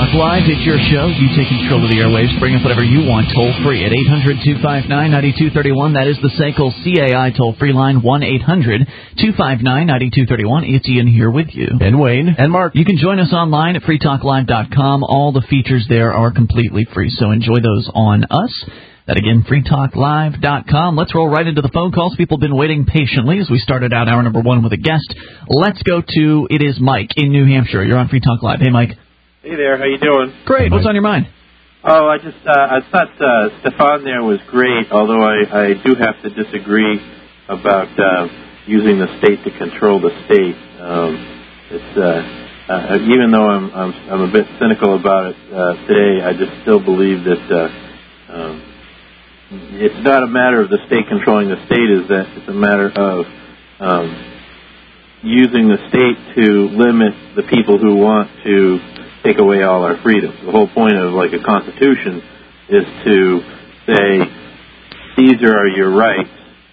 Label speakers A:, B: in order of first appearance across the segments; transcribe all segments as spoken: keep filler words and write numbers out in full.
A: Talk Live. It's your show. You take control of the airwaves. Bring up whatever you want toll free at eight hundred, two five nine, nine two three one. That is the S A C L C A I toll-free line, one eight hundred, two five nine, nine two three one. It's Ian here with you.
B: And Wayne.
A: And Mark. You can join us online at free talk live dot com. All the features there are completely free, so enjoy those on us. That again, free talk live dot com. Let's roll right into the phone calls. People have been waiting patiently as we started out hour number one with a guest. Let's go to, it is Mike in New Hampshire. You're on Free Talk Live. Hey, Mike.
C: Hey there, how you doing?
A: Great. What's on your mind?
C: Oh, I just, uh, I thought uh, Stefan there was great, although I, I do have to disagree about uh, using the state to control the state. Um, it's uh, uh, even though I'm, I'm I'm a bit cynical about it uh, today, I just still believe that uh, um, it's not a matter of the state controlling the state. Is that it's a matter of um, using the state to limit the people who want to take away all our freedoms. The whole point of like a constitution is to say, these are your rights.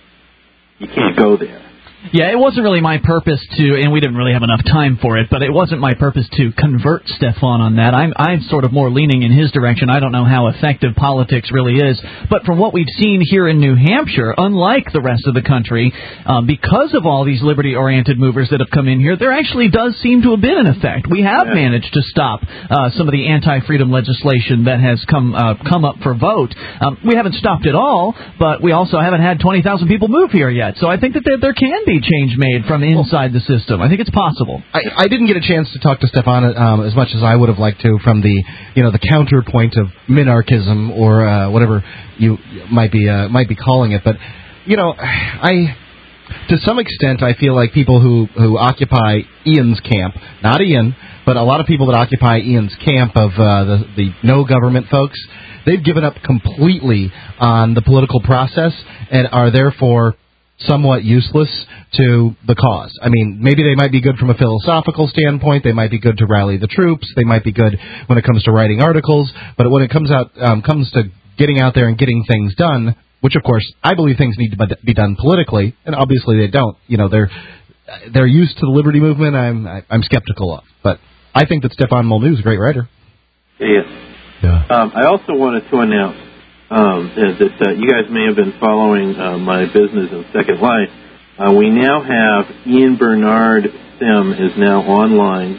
C: You can't go there.
A: Yeah, it wasn't really my purpose to, and we didn't really have enough time for it, but it wasn't my purpose to convert Stefan on that. I'm, I'm sort of more leaning in his direction. I don't know how effective politics really is, but from what we've seen here in New Hampshire, unlike the rest of the country, um, because of all these liberty-oriented movers that have come in here, there actually does seem to have been an effect. We have yeah. managed to stop uh, some of the anti-freedom legislation that has come uh, come up for vote. Um, we haven't stopped it all, but we also haven't had twenty thousand people move here yet, so I think that there, there can be change made from inside the system. I think it's possible.
B: I, I didn't get a chance to talk to Stefan um, as much as I would have liked to from the, you know, the counterpoint of minarchism or uh, whatever you might be uh, might be calling it. But, you know, I, to some extent, I feel like people who, who occupy Ian's camp, not Ian, but a lot of people that occupy Ian's camp of uh, the, the no government folks, they've given up completely on the political process and are therefore somewhat useless to the cause. I mean, maybe they might be good from a philosophical standpoint. They might be good to rally the troops. They might be good when it comes to writing articles. But when it comes out um, comes to getting out there and getting things done, which of course I believe things need to be done politically, and obviously they don't. You know, they're they're used to the liberty movement. I'm I'm skeptical of, but I think that Stefan Molyneux is a great writer.
C: Yes.
B: Yeah.
C: Um, I also wanted to announce. Um, that uh, you guys may have been following uh, my business in Second Life. Uh, we now have Ian Bernard Sim is now online.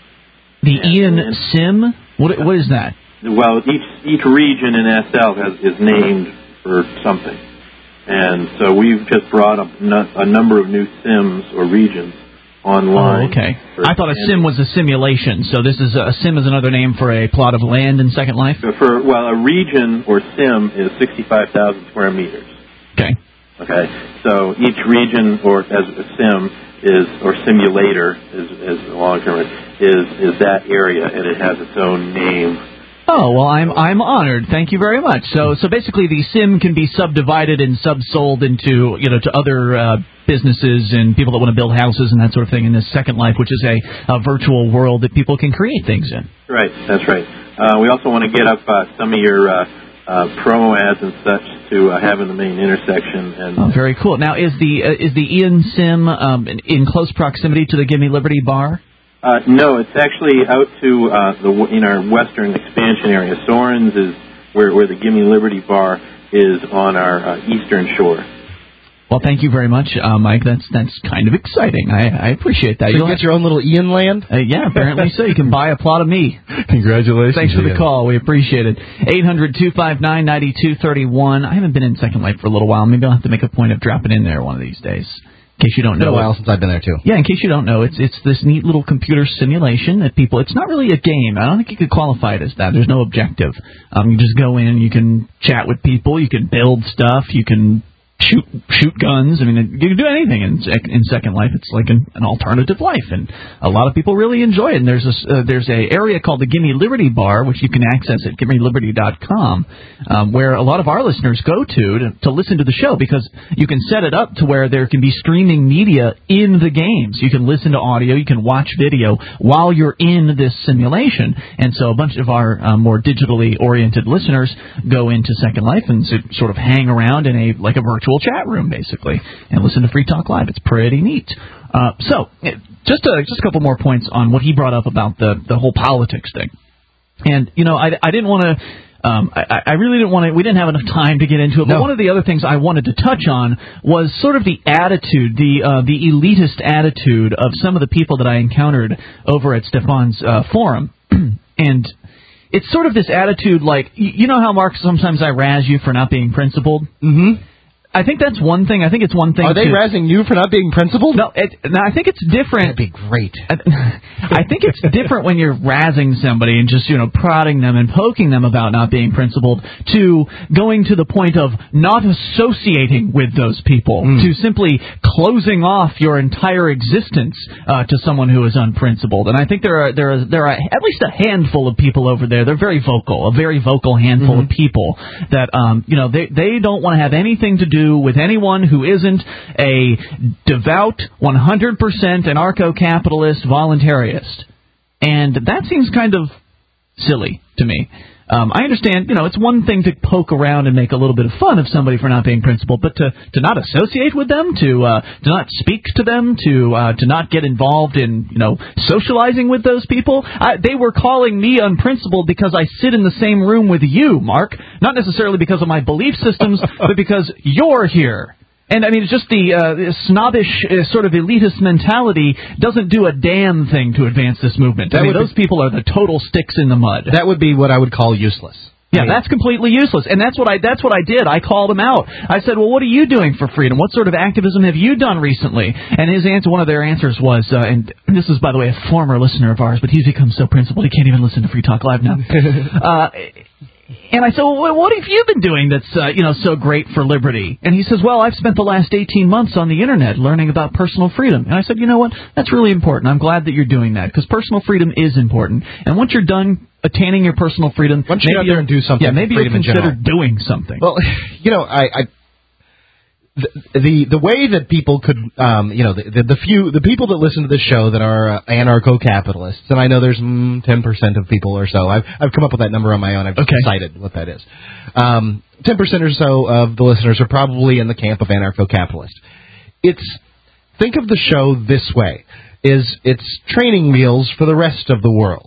A: The and, Ian and, Sim? What what is that?
C: Well, each each region in S L has is named for something, and so we've just brought up a number of new Sims or regions online.
A: Oh, okay. I thought a sim was a simulation, so this is a, a sim is another name for a plot of land in Second Life?
C: For well, a region or sim is sixty-five thousand square meters.
A: Okay.
C: Okay. So each region or as a sim is or simulator is is long term is is that area, and it has its own name.
A: Oh, well, I'm I'm honored. Thank you very much. So so basically the sim can be subdivided and subsold into, you know, to other uh, businesses and people that want to build houses and that sort of thing in this Second Life, which is a, a virtual world that people can create things in.
C: Right, that's right. Uh, we also want to get up uh, some of your uh, uh, promo ads and such to uh, have in the main intersection. And
A: oh, very cool. Now, is the uh, is the Ian Sim um, in, in close proximity to the Gimme Liberty bar?
C: Uh, no, it's actually out to uh, the in our western expansion area. Soren's is where where the Gimme Liberty bar is on our uh, eastern shore.
A: Well, thank you very much, uh, Mike. That's that's kind of exciting. I, I appreciate that.
B: So you get your own little Ian land?
A: Uh, yeah, apparently so. You can buy a plot of me.
B: Congratulations.
A: Thanks for the
B: Ian.
A: call. We appreciate it. eight hundred, two five nine, nine two three one. I haven't been in Second Life for a little while. Maybe I'll have to make a point of dropping in there one of these days. In case you don't know,
B: it's been a while since I've been there too.
A: Yeah, in case you don't know, it's it's this neat little computer simulation that people. It's not really a game. I don't think you could qualify it as that. There's no objective. Um, you just go in, you can chat with people, you can build stuff, you can shoot shoot guns. I mean, you can do anything in in Second Life. It's like an, an alternative life, and a lot of people really enjoy it. And there's a uh, there's a area called the Gimme Liberty Bar, which you can access at gimme liberty dot com, um, where a lot of our listeners go to, to to listen to the show, because you can set it up to where there can be streaming media in the games. You can listen to audio, you can watch video while you're in this simulation. And so a bunch of our uh, more digitally oriented listeners go into Second Life and so, sort of hang around in a like a virtual chat room, basically, and listen to Free Talk Live. It's pretty neat. Uh, so, just a, just a couple more points on what he brought up about the, the whole politics thing. And, you know, I, I didn't want to... Um, I, I really didn't want to, we didn't have enough time to get into it, but no. One of the other things I wanted to touch on was sort of the attitude, the uh, the elitist attitude of some of the people that I encountered over at Stefan's uh, forum. And it's sort of this attitude like, you know how, Mark, sometimes I razz you for not being principled?
B: Mm-hmm.
A: I think that's one thing. I think it's one thing.
B: Are they to, razzing you for not being principled?
A: No, it, no, I think it's different.
B: That'd be great.
A: I think it's different when you're razzing somebody and just, you know, prodding them and poking them about not being principled to going to the point of not associating with those people, mm. to simply closing off your entire existence uh, to someone who is unprincipled. And I think there are there are there are at least a handful of people over there. They're very vocal, a very vocal handful mm-hmm. of people that um, you know they they don't want to have anything to do with anyone who isn't a devout, one hundred percent anarcho-capitalist voluntarist. And that seems kind of silly to me. Um, I understand, you know, it's one thing to poke around and make a little bit of fun of somebody for not being principled, but to, to not associate with them, to uh, to not speak to them, to uh, to not get involved in, you know, socializing with those people. I, they were calling me unprincipled because I sit in the same room with you, Mark. Not necessarily because of my belief systems, but because you're here. And, I mean, it's just the uh, snobbish uh, sort of elitist mentality doesn't do a damn thing to advance this movement. I mean, those be, people are the total sticks in the mud.
B: That would be what I would call useless.
A: Yeah, I mean, that's completely useless. And that's what I that's what I did. I called him out. I said, well, what are you doing for freedom? What sort of activism have you done recently? And his answer, one of their answers was, uh, and this is, by the way, a former listener of ours, but he's become so principled he can't even listen to Free Talk Live now. uh And I said, well, what have you been doing that's, uh, you know, so great for liberty? And he says, well, I've spent the last eighteen months on the Internet learning about personal freedom. And I said, you know what? That's really important. I'm glad that you're doing that, because personal freedom is important. And once you're done attaining your personal freedom,
B: once you get out there and do something,
A: yeah, maybe you'll consider doing something.
B: Well, you know, I... I The, the the way that people could, um, you know, the, the, the few, the people that listen to this show that are uh, anarcho-capitalists, and I know there's mm, ten percent of people or so. I've I've come up with that number on my own. I've just
A: okay.
B: decided what that is. Um, ten percent or so of the listeners are probably in the camp of anarcho-capitalist. It's, think of the show this way, is it's training wheels for the rest of the world.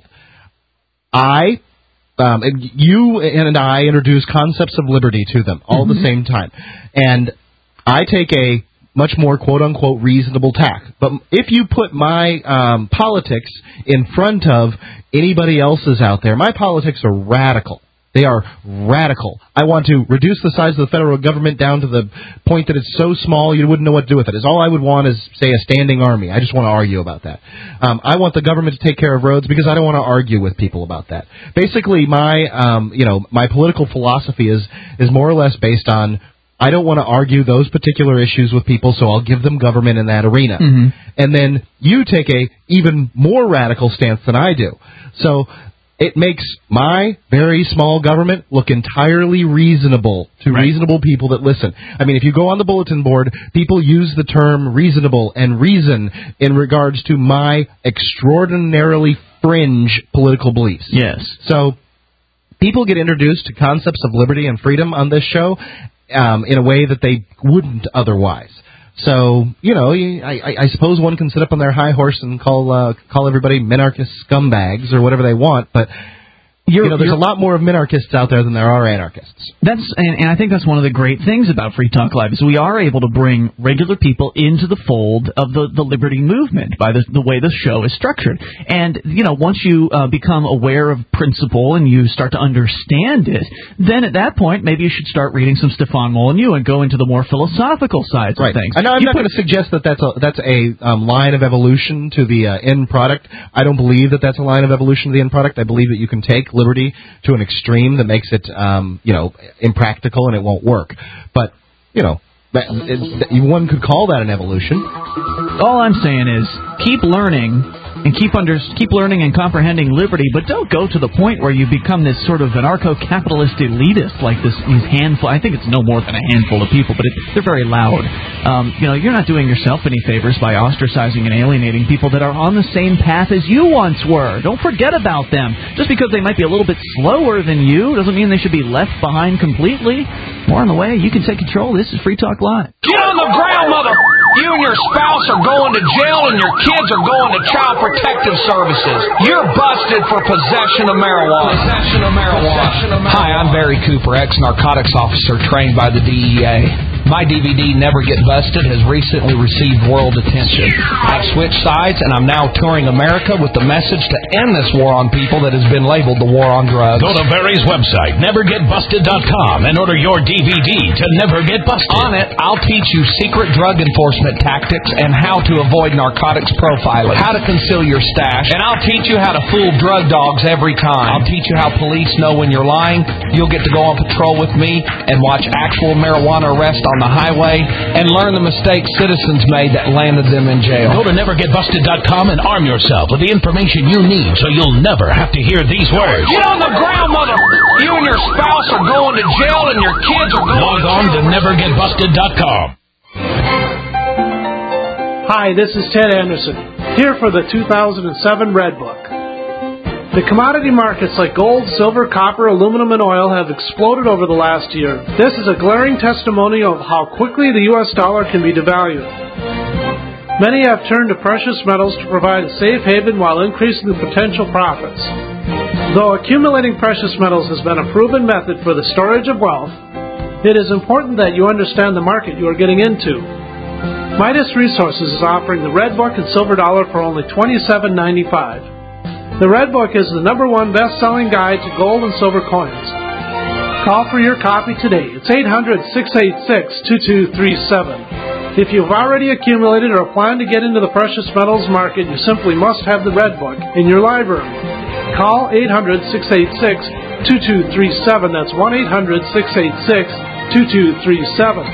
B: I... Um, you and I introduce concepts of liberty to them all mm-hmm. at the same time. And I take a much more quote-unquote reasonable tack. But if you put my um, politics in front of anybody else's out there, my politics are radical. They are radical. I want to reduce the size of the federal government down to the point that it's so small you wouldn't know what to do with it. Is all I would want is, say, a standing army. I just want to argue about that. Um, I want the government to take care of roads because I don't want to argue with people about that. Basically, my um, you know my political philosophy is is more or less based on, I don't want to argue those particular issues with people, so I'll give them government in that arena.
A: Mm-hmm.
B: And then you take a even more radical stance than I do. So it makes my very small government look entirely reasonable to
A: right.
B: reasonable people that listen. I mean, if you go on the bulletin board, people use the term reasonable and reason in regards to my extraordinarily fringe political beliefs.
A: Yes.
B: So people get introduced to concepts of liberty and freedom on this show um, in a way that they wouldn't otherwise. So, you know, I, I suppose one can sit up on their high horse and call uh, call everybody minarchist scumbags or whatever they want, but You're, you know, there's a lot more of minarchists out there than there are anarchists.
A: That's and, and I think that's one of the great things about Free Talk Live is we are able to bring regular people into the fold of the, the liberty movement by the, the way the show is structured. And, you know, once you uh, become aware of principle and you start to understand it, then at that point maybe you should start reading some Stefan Molyneux and go into the more philosophical sides
B: right.
A: of things.
B: I know I'm
A: you
B: not going to suggest that that's a, that's a um, line of evolution to the uh, end product. I don't believe that that's a line of evolution to the end product. I believe that you can take liberty to an extreme that makes it, um, you know, impractical and it won't work. But, you know, that, it, one could call that an evolution.
A: All I'm saying is keep learning and keep under keep learning and comprehending liberty, but don't go to the point where you become this sort of anarcho-capitalist elitist like this these handful. I think it's no more than a handful of people, but it, they're very loud. Um, you know, you're not doing yourself any favors by ostracizing and alienating people that are on the same path as you once were. Don't forget about them. Just because they might be a little bit slower than you doesn't mean they should be left behind completely. More on the way. You can take control. This is Free Talk Live.
D: on the ground, mother... You and your spouse are going to jail and your kids are going to Child Protective Services. You're busted for possession of marijuana. Possession of marijuana. Hi, I'm Barry Cooper, ex-narcotics officer trained by the D E A. My D V D, Never Get Busted, has recently received world attention. I've switched sides, and I'm now touring America with the message to end this war on people that has been labeled the war on drugs.
E: Go to Barry's website, never get busted dot com, and order your D V D to Never Get Busted.
D: On it, I'll teach you secret drug enforcement tactics and how to avoid narcotics profiling, how to conceal your stash, and I'll teach you how to fool drug dogs every time. I'll teach you how police know when you're lying. You'll get to go on patrol with me and watch actual marijuana arrests on the highway and learn the mistakes citizens made that landed them in jail.
E: Go to never get busted dot com and arm yourself with the information you need so you'll never have to hear these words.
D: Get on the ground, mother! You and your spouse are going to jail and your kids are going
E: Log
D: to
E: on to never get busted dot com.
F: Hi, this is Ted Anderson, here for the two thousand seven Red Book. The commodity markets like gold, silver, copper, aluminum, and oil have exploded over the last year. This is a glaring testimonial of how quickly the U S dollar can be devalued. Many have turned to precious metals to provide a safe haven while increasing the potential profits. Though accumulating precious metals has been a proven method for the storage of wealth, it is important that you understand the market you are getting into. Midas Resources is offering the Red Book and Silver Dollar for only twenty-seven ninety-five. The Red Book is the number one best-selling guide to gold and silver coins. Call for your copy today. It's eight hundred, six eight six, two two three seven. If you've already accumulated or plan to get into the precious metals market, you simply must have the Red Book in your library. Call eight hundred, six eight six, two two three seven. That's one eight hundred, six eight six, two two three seven.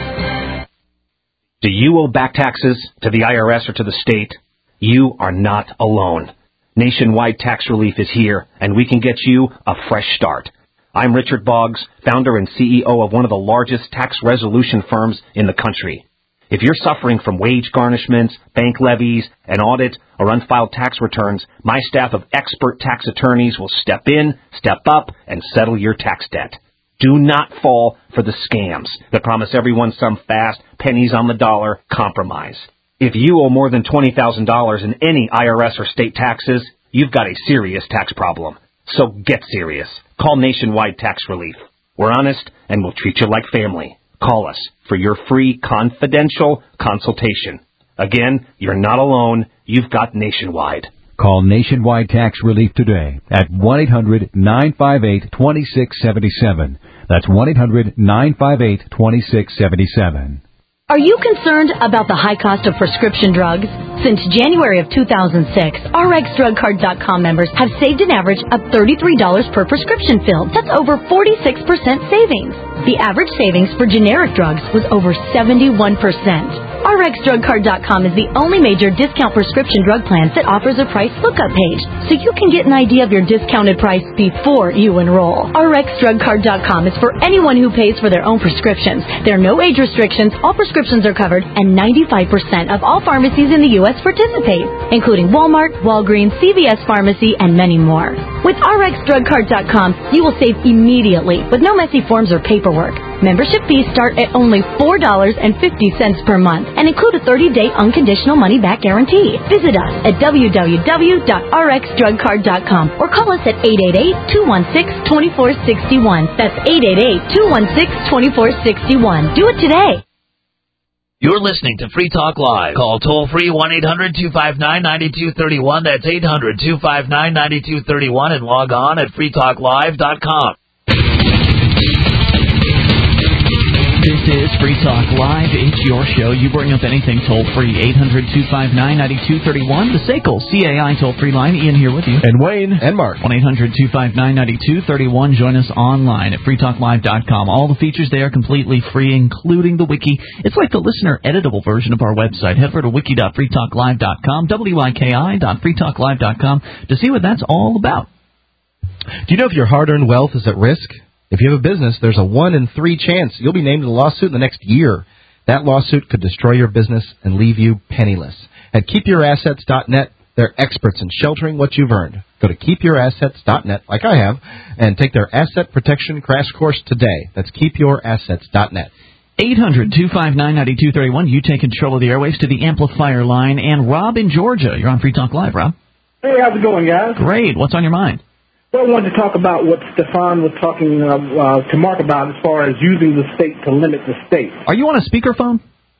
G: Do you owe back taxes to the I R S or to the state? You are not alone. Nationwide Tax Relief is here, and we can get you a fresh start. I'm Richard Boggs, founder and C E O of one of the largest tax resolution firms in the country. If you're suffering from wage garnishments, bank levies, an audit, or unfiled tax returns, my staff of expert tax attorneys will step in, step up, and settle your tax debt. Do not fall for the scams that promise everyone some fast, pennies on the dollar compromise. If you owe more than twenty thousand dollars in any I R S or state taxes, you've got a serious tax problem. So get serious. Call Nationwide Tax Relief. We're honest and we'll treat you like family. Call us for your free confidential consultation. Again, you're not alone. You've got Nationwide.
H: Call Nationwide Tax Relief today at one eight hundred, nine five eight, two six seven seven. That's one eight hundred, nine five eight, two six seven seven.
I: Are you concerned about the high cost of prescription drugs? Since January of two thousand six, R X Drug Card dot com members have saved an average of thirty-three dollars per prescription filled. That's over forty-six percent savings. The average savings for generic drugs was over seventy-one percent. R X Drug Card dot com is the only major discount prescription drug plan that offers a price lookup page, so you can get an idea of your discounted price before you enroll. R X Drug Card dot com is for anyone who pays for their own prescriptions. There are no age restrictions, all prescriptions are covered, and ninety-five percent of all pharmacies in the U S participate, including Walmart, Walgreens, C V S Pharmacy, and many more. With R X Drug Card dot com, you will save immediately with no messy forms or paperwork. Membership fees start at only four dollars and fifty cents per month and include a thirty-day unconditional money-back guarantee. Visit us at w w w dot r x drug card dot com or call us at eight eight eight, two one six, two four six one. That's eight eight eight, two one six, two four six one. Do it today.
J: You're listening to Free Talk Live. Call toll-free one eight hundred, two five nine, nine two three one. That's eight hundred, two five nine, nine two three one and log on at free talk live dot com.
A: This is Free Talk Live. It's your show. You bring up anything toll-free. eight hundred, two five nine, nine two three one. The S A C L C A I toll-free line. Ian here with you.
B: And Wayne. And Mark.
A: one eight hundred, two five nine, nine two three one. Join us online at free talk live dot com. All the features there are completely free, including the wiki. It's like the listener-editable version of our website. Head over to wiki dot free talk live dot com, W I K I dot free talk live dot com, to see what that's all about.
B: Do you know if your hard-earned wealth is at risk? If you have a business, there's a one in three chance you'll be named in a lawsuit in the next year. That lawsuit could destroy your business and leave you penniless. At keep your assets dot net, they're experts in sheltering what you've earned. Go to keep your assets dot net, like I have, and take their asset protection crash course today. That's keep your assets dot net.
A: eight hundred two five nine nine two three one. You take control of the airwaves to the amplifier line. And Rob in Georgia. You're on Free Talk Live, Rob.
K: Hey, how's it going, guys?
A: Great. What's on your mind?
K: Well, I wanted to talk about what Stefan was talking uh, uh, to Mark about as far as using the state to limit the state.
A: Are you on a speakerphone?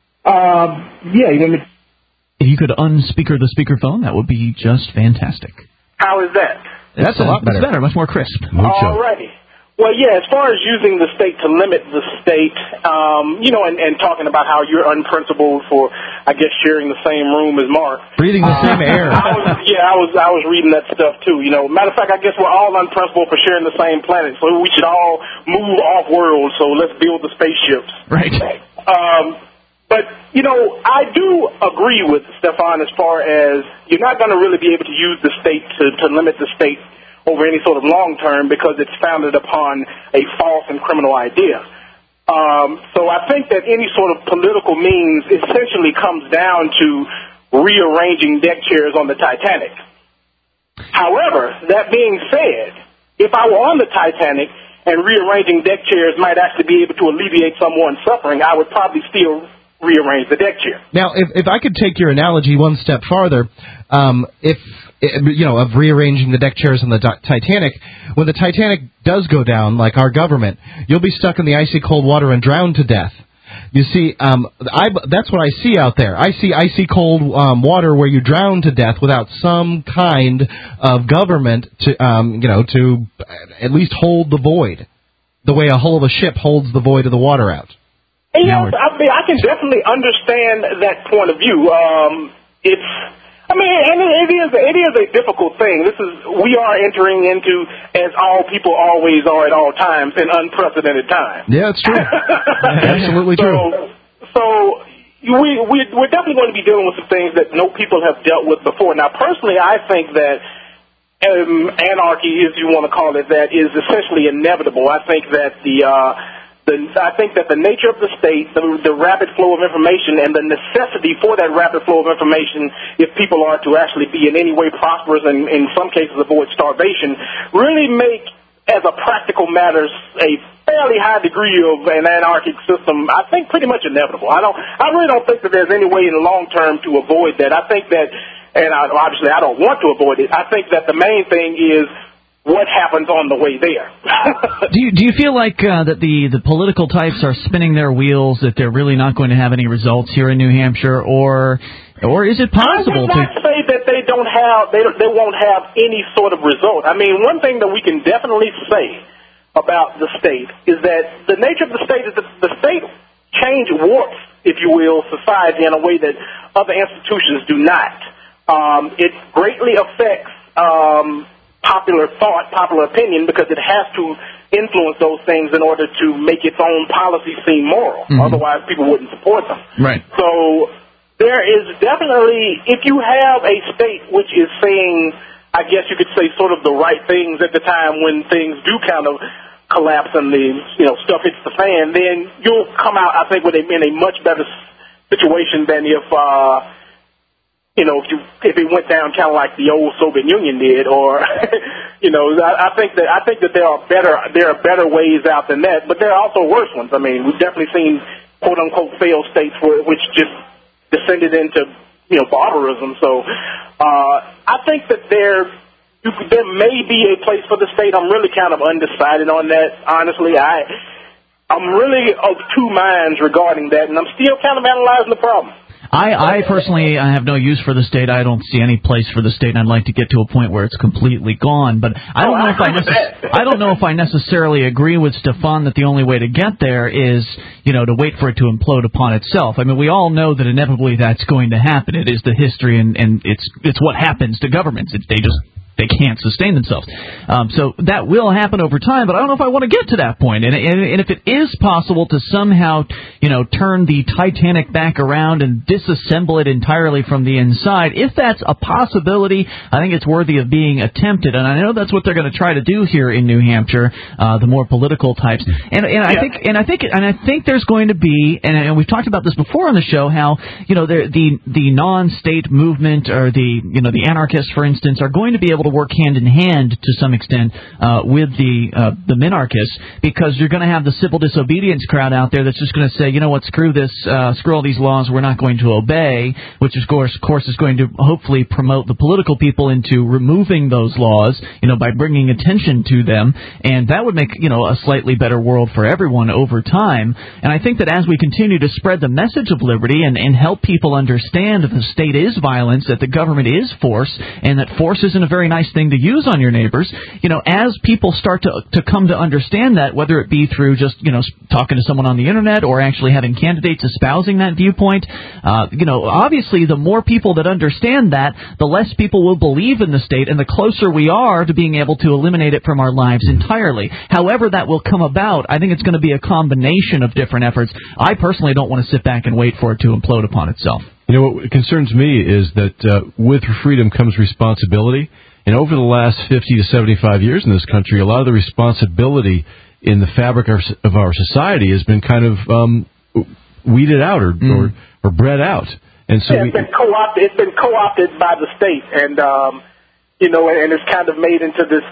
K: Uh, yeah. You want me?
A: If you could unspeaker the speakerphone, that would be just fantastic.
L: How is that?
A: That's a lot better. It's better, much more crisp.
L: All righty. Well, yeah, as far as using the state to limit the state, um, you know, and, and talking about how you're unprincipled for, I guess, sharing the same room as Mark.
B: Breathing the same air.
L: I was, yeah, I was I was reading that stuff, too. You know, matter of fact, I guess we're all unprincipled for sharing the same planet, so we should all move off-world, so let's build the spaceships.
A: Right.
L: Um, but, you know, I do agree with Stefan as far as you're not going to really be able to use the state to, to limit the state over any sort of long term because it's founded upon a false and criminal idea. Um, so I think that any sort of political means essentially comes down to rearranging deck chairs on the Titanic. However, that being said, if I were on the Titanic and rearranging deck chairs might actually be able to alleviate someone's suffering, I would probably still rearrange the deck chair.
B: Now, if, if I could take your analogy one step farther, um, if, you know, of rearranging the deck chairs on the Titanic, when the Titanic does go down, like our government, you'll be stuck in the icy cold water and drowned to death. You see, um, I, that's what I see out there. I see icy cold um, water where you drown to death without some kind of government to, um, you know, to at least hold the void, the way a hull of a ship holds the void of the water out.
L: And, yes, I mean, I can definitely understand that point of view. Um, it's, I mean, and it is, it is a difficult thing. This is, we are entering into, as all people always are at all times, an unprecedented time.
B: Yeah, it's true. Absolutely
L: so,
B: true.
L: So, we, we, we're definitely going to be dealing with some things that no people have dealt with before. Now, personally, I think that um, anarchy, if you want to call it that, is essentially inevitable. I think that the, uh, The, I think that the nature of the state, the, the rapid flow of information, and the necessity for that rapid flow of information, if people are to actually be in any way prosperous and in some cases avoid starvation, really make, as a practical matter, a fairly high degree of an anarchic system, I think pretty much inevitable. I don't, I really don't think that there's any way in the long term to avoid that. I think that, and I, obviously I don't want to avoid it, I think that the main thing is what happens on the way there.
A: do you do you feel like uh, that the, the political types are spinning their wheels, that they're really not going to have any results here in New Hampshire, or or is it possible
L: to? I would not say that they don't have they they won't have any sort of result. I mean, one thing that we can definitely say about the state is that the nature of the state is that the state change warps, if you will, society in a way that other institutions do not. Um, it greatly affects Um, popular thought, popular opinion, because it has to influence those things in order to make its own policy seem moral. Mm-hmm. Otherwise, people wouldn't support them.
A: Right.
L: So there is definitely, if you have a state which is saying, I guess you could say, sort of the right things at the time when things do kind of collapse and the you know stuff hits the fan, then you'll come out, I think, with a, in a much better situation than if. Uh, You know, if you if it went down kind of like the old Soviet Union did, or you know, I, I think that I think that there are better there are better ways out than that, but there are also worse ones. I mean, we've definitely seen quote unquote failed states where, which just descended into you know barbarism. So uh, I think that there you, there may be a place for the state. I'm really kind of undecided on that. Honestly, I I'm really of two minds regarding that, and I'm still kind of analyzing the problem.
A: I, I personally I have no use for the state. I don't see any place for the state, and I'd like to get to a point where it's completely gone. But I don't
L: oh,
A: know if I necess- I don't know if I necessarily agree with Stefan that the only way to get there is, you know, to wait for it to implode upon itself. I mean, we all know that inevitably that's going to happen. It is the history, and, and it's it's what happens to governments. It, they just they can't sustain themselves. Um, so that will happen over time, but I don't know if I want to get to that point. And, and, and if it is possible to somehow, you know, turn the Titanic back around and disassemble it entirely from the inside, if that's a possibility, I think it's worthy of being attempted. And I know that's what they're going to try to do here in New Hampshire, uh, the more political types. And, and I think, and I think, and I think there's going to be, and, and we've talked about this before on the show, how, you know, the the the non-state movement or the, you know, the anarchists, for instance, are going to be able able to work hand in hand to some extent uh, with the uh, the minarchists, because you're going to have the civil disobedience crowd out there that's just going to say, you know what, screw this, uh, screw all these laws, we're not going to obey, which of course, of course is going to hopefully promote the political people into removing those laws, you know, by bringing attention to them, and that would make, you know, a slightly better world for everyone over time. And I think that as we continue to spread the message of liberty and, and help people understand that the state is violence, that the government is force, and that force isn't a very nice thing to use on your neighbors, you know, as people start to to come to understand that, whether it be through just, you know, talking to someone on the internet or actually having candidates espousing that viewpoint, uh, you know, obviously the more people that understand that, the less people will believe in the state, and the closer we are to being able to eliminate it from our lives entirely. However that will come about, I think it's going to be a combination of different efforts. I personally don't want to sit back and wait for it to implode upon itself.
M: You know, what concerns me is that uh, with freedom comes responsibility. And over the last fifty to seventy-five years in this country, a lot of the responsibility in the fabric of our society has been kind of um, weeded out or, mm. or or bred out. And so
L: yeah, it's,
M: we,
L: been co-opted, it's been co-opted by the state, and, um, you know, and it's kind of made into this,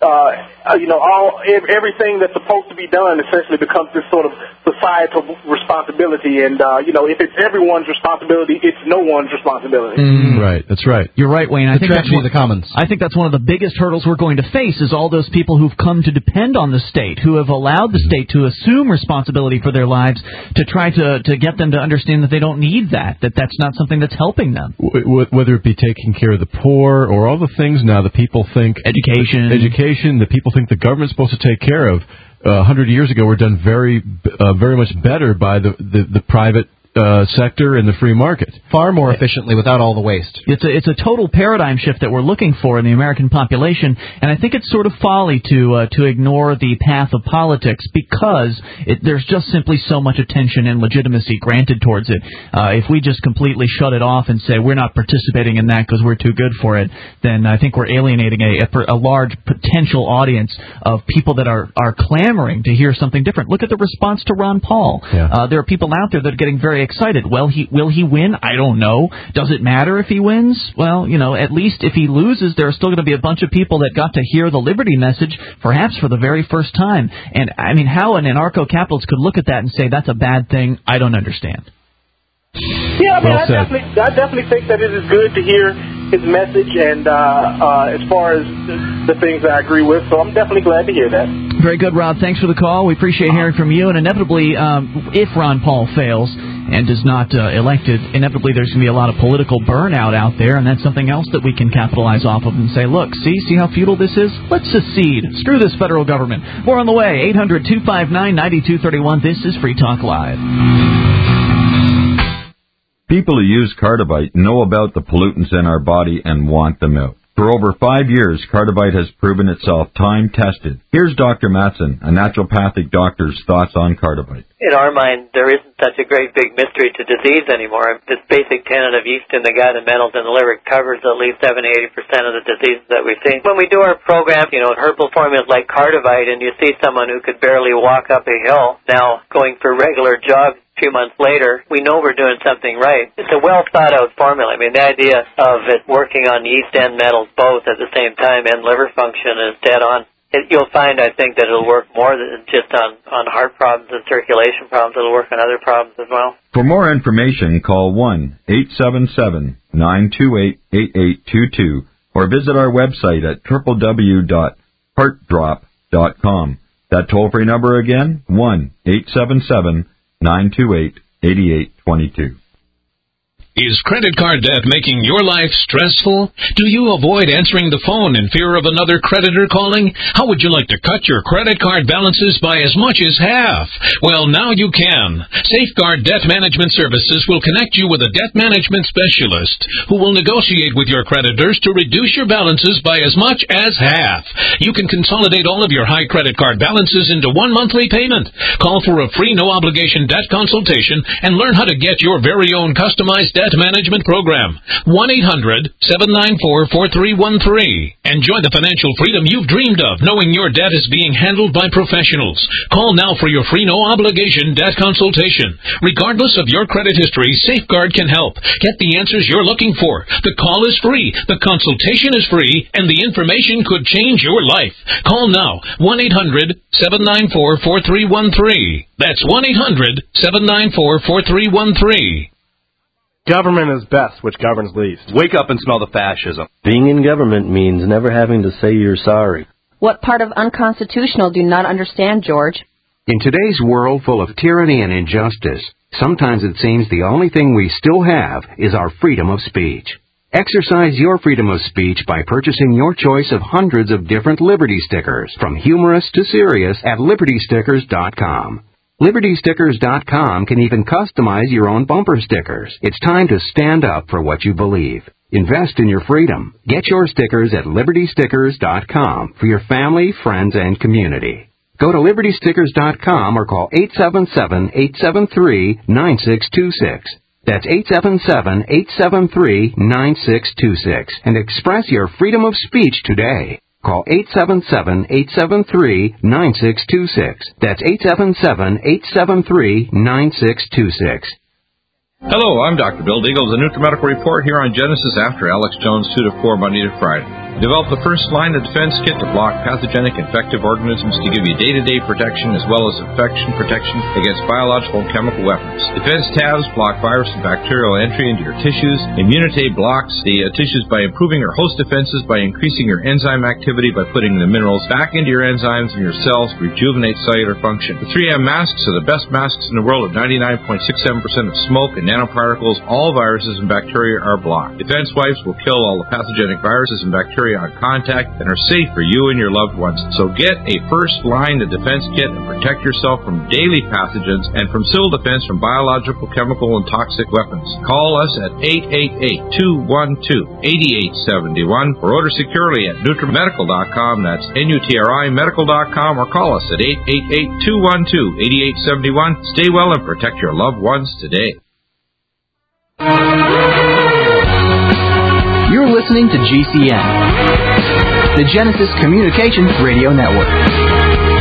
L: uh, you know, all everything that's supposed to be done essentially becomes this sort of societal responsibility. And, uh, you know, if it's everyone's responsibility, it's no one's responsibility.
M: Mm. Right, that's right.
A: You're right, Wayne. I
B: the
A: think that's
B: tragedy
A: one,
B: of the commons.
A: I think that's one of the biggest hurdles we're going to face is all those people who've come to depend on the state, who have allowed the state to assume responsibility for their lives, to try to, to get them to understand that they don't need that, that that's not something that's helping them.
M: W- whether it be taking care of the poor or all the things now that people think...
A: Education.
M: Education, that people think the government's supposed to take care of. Uh, a hundred years ago were done very, uh, very much better by the, the, the private uh, sector and the free market.
B: Far more efficiently without all the waste.
A: It's a, it's a total paradigm shift that we're looking for in the American population, and I think it's sort of folly to uh, to ignore the path of politics because it, there's just simply so much attention and legitimacy granted towards it. Uh, if we just completely shut it off and say we're not participating in that because we're too good for it, then I think we're alienating a, a, a large potential audience of people that are, are clamoring to hear something different. Look at the response to Ron Paul.
M: Yeah.
A: Uh, there are people out there that are getting very excited. Well, he will he win? I don't know. Does it matter if he wins? Well, you know, at least if he loses, there are still going to be a bunch of people that got to hear the liberty message, perhaps for the very first time. And, I mean, how an anarcho-capitalist could look at that and say that's a bad thing, I don't understand.
L: Yeah, I mean,
M: Well
L: I
M: said.
L: definitely, I definitely think that it is good to hear his message, and uh, uh, as far as the, the things that I agree with, so I'm definitely glad to hear that.
A: Very good, Rob. Thanks for the call. We appreciate hearing from you. And inevitably, um, if Ron Paul fails and is not uh, elected, inevitably there's going to be a lot of political burnout out there, and that's something else that we can capitalize off of and say, look, see, see how futile this is? Let's secede. Screw this federal government. More on the way. eight hundred two five nine nine two three one. This is Free Talk Live.
N: People who use Cardivite know about the pollutants in our body and want them out. For over five years, Cardivite has proven itself time-tested. Here's Doctor Matson, a naturopathic doctor's thoughts on Cardivite.
O: In our mind, there isn't such a great big mystery to disease anymore. This basic tenet of yeast in the gut and metals in the liver covers at least seventy to eighty percent of the diseases that we see. When we do our program, you know, herbal formulas like Cardivite, and you see someone who could barely walk up a hill now going for regular jogs a few months later, we know we're doing something right. It's a well-thought-out formula. I mean, the idea of it working on yeast and metals both at the same time and liver function is dead on. It, you'll find, I think, that it'll work more than just on, on heart problems and circulation problems. It'll work on other problems as well.
N: For more information, call one eight seven seven, nine two eight, eight eight two two or visit our website at w w w dot heart drop dot com. That toll-free number again, one eight seven seven, nine two eight, eight eight two two.
E: Is credit card debt making your life stressful? Do you avoid answering the phone in fear of another creditor calling? How would you like to cut your credit card balances by as much as half? Well, now you can. Safeguard Debt Management Services will connect you with a debt management specialist who will negotiate with your creditors to reduce your balances by as much as half. You can consolidate all of your high credit card balances into one monthly payment. Call for a free no-obligation debt consultation and learn how to get your very own customized debt Debt Management Program. one eight hundred seven nine four four three one three. Enjoy the financial freedom you've dreamed of, knowing your debt is being handled by professionals. Call now for your free no-obligation debt consultation. Regardless of your credit history, Safeguard can help. Get the answers you're looking for. The call is free, the consultation is free, and the information could change your life. Call now, one eight hundred seven nine four four three one three. That's one eight hundred seven nine four four three one three.
P: Government is best, which governs least.
Q: Wake up and smell the fascism. Being in government means never having to say you're sorry.
R: What part of unconstitutional do you not understand, George?
S: In today's world full of tyranny and injustice, sometimes it seems the only thing we still have is our freedom of speech. Exercise your freedom of speech by purchasing your choice of hundreds of different Liberty stickers, from humorous to serious, at liberty stickers dot com. liberty stickers dot com can even customize your own bumper stickers. It's time to stand up for what you believe. Invest in your freedom. Get your stickers at liberty stickers dot com for your family, friends, and community. Go to liberty stickers dot com or call eight seven seven, eight seven three, nine six two six. That's eight seven seven, eight seven three, nine six two six and express your freedom of speech today. Call eight seven seven, eight seven three, nine six two six. That's eight seven seven, eight seven three, nine six two six.
T: Hello, I'm Doctor Bill Deagle with the NutriMedical Report here on Genesis after Alex Jones two to four Monday to Friday. Develop the first line of defense kit to block pathogenic infective organisms to give you day-to-day protection as well as infection protection against biological and chemical weapons. Defense tabs block virus and bacterial entry into your tissues. Immunity blocks the uh, tissues by improving your host defenses by increasing your enzyme activity by putting the minerals back into your enzymes and your cells to rejuvenate cellular function. The three M masks are the best masks in the world at ninety-nine point six seven percent of smoke and nanoparticles. All viruses and bacteria are blocked. Defense wipes will kill all the pathogenic viruses and bacteria on contact and are safe for you and your loved ones. So get a first line of defense kit and protect yourself from daily pathogens and from civil defense from biological, chemical, and toxic weapons. Call us at eight eight eight, two one two, eight eight seven one or order securely at NutriMedical dot com. That's N U T R I medical dot com or call us at eight eight eight, two one two, eight eight seven one. Stay well and protect your loved ones today.
U: You're listening to G C N, the Genesis Communications Radio Network.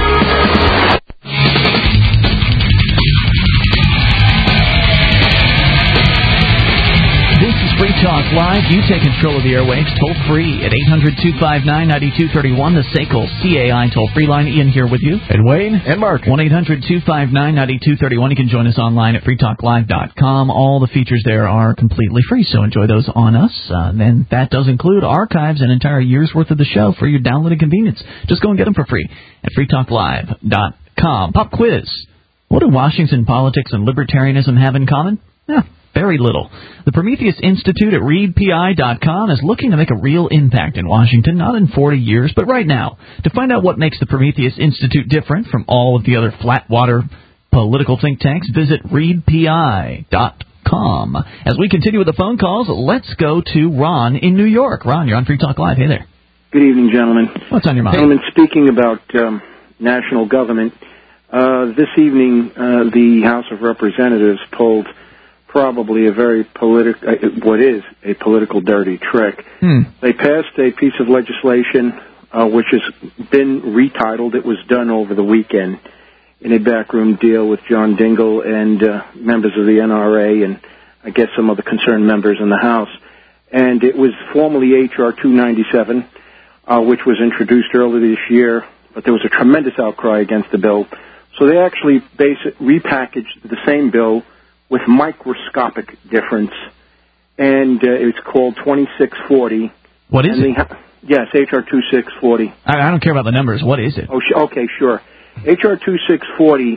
A: Free Talk Live. You take control of the airwaves toll free at eight hundred, two five nine, nine two three one, the S A C L C A I toll free line. Ian here with you.
M: And Wayne. And Mark.
A: one eight hundred, two five nine, nine two three one. You can join us online at free talk live dot com. All the features there are completely free, so enjoy those on us. Uh, and that does include archives and entire year's worth of the show for your downloaded convenience. Just go and get them for free at free talk live dot com. Pop quiz. What do Washington politics and libertarianism have in common? Yeah. Very little. The Prometheus Institute at read P I dot com is looking to make a real impact in Washington, not in forty years, but right now. To find out what makes the Prometheus Institute different from all of the other flat-water political think tanks, visit read P I dot com. As we continue with the phone calls, let's go to Ron in New York. Ron, you're on Free Talk Live. Hey there.
V: Good evening, gentlemen.
A: What's on your mind?
V: Gentlemen, speaking about um, national government, uh, this evening uh, the House of Representatives pulled probably a very political, uh, what is a political dirty trick.
A: Hmm.
V: They passed a piece of legislation uh, which has been retitled. It was done over the weekend in a backroom deal with John Dingell and uh, members of the N R A and I guess some other concerned members in the House. And it was formerly H R two ninety-seven, uh, which was introduced earlier this year, but there was a tremendous outcry against the bill. So they actually base it, repackaged the same bill with microscopic difference, and uh, it's called twenty-six forty.
A: What is it?
V: Ha- yes, H R twenty-six forty.
A: I, I don't care about the numbers. What is it?
V: Oh, sh- okay, sure. H R twenty-six forty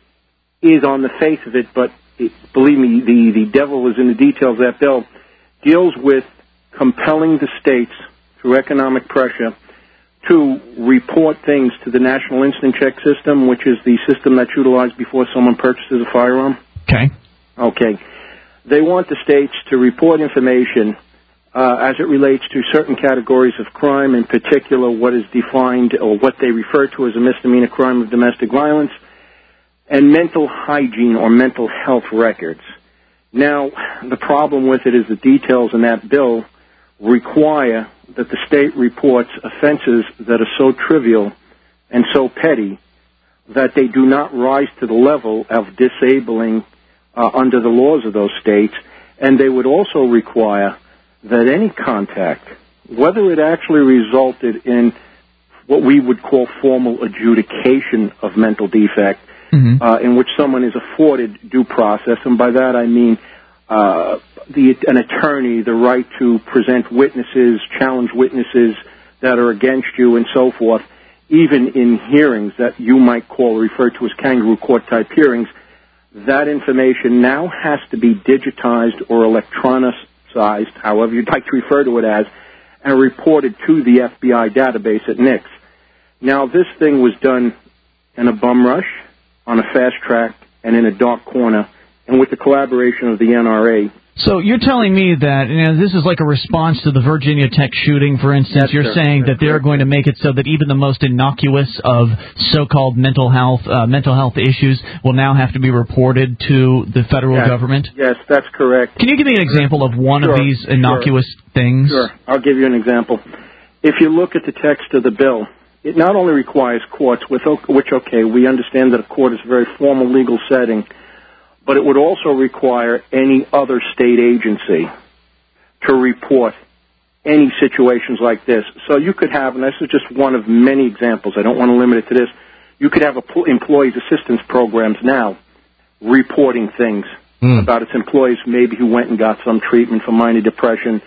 V: is on the face of it, but it, believe me, the, the devil is in the details. That bill deals with compelling the states through economic pressure to report things to the National Instant Check System, which is the system that's utilized before someone purchases a firearm.
A: Okay.
V: Okay. They want the states to report information uh, as it relates to certain categories of crime, in particular what is defined or what they refer to as a misdemeanor crime of domestic violence, and mental hygiene or mental health records. Now, the problem with it is the details in that bill require that the state reports offenses that are so trivial and so petty that they do not rise to the level of disabling uh, under the laws of those states, and they would also require that any contact, whether it actually resulted in what we would call formal adjudication of mental defect, mm-hmm. uh, in which someone is afforded due process, and by that I mean uh, the, an attorney, the right to present witnesses, challenge witnesses that are against you, and so forth, even in hearings that you might call, refer to as kangaroo court-type hearings, that information now has to be digitized or electronicized, however you'd like to refer to it as, and reported to the F B I database at N I C S. Now, this thing was done in a bum rush, on a fast track, and in a dark corner, and with the collaboration of the N R A.
A: So you're telling me that, you know, this is like a response to the Virginia Tech shooting, for instance.
V: Yes,
A: you're
V: sir.
A: saying that they're going to make it so that even the most innocuous of so-called mental health uh, mental health issues will now have to be reported to the federal
V: yes.
A: government?
V: Yes, that's correct.
A: Can you give me an example of one
V: sure,
A: of these innocuous
V: sure.
A: things?
V: Sure. I'll give you an example. If you look at the text of the bill, it not only requires courts, with, which, okay, we understand that a court is a very formal legal setting, but it would also require any other state agency to report any situations like this. So you could have, and this is just one of many examples, I don't want to limit it to this, you could have employees assistance programs now reporting things mm. about its employees maybe who went and got some treatment for minor depression,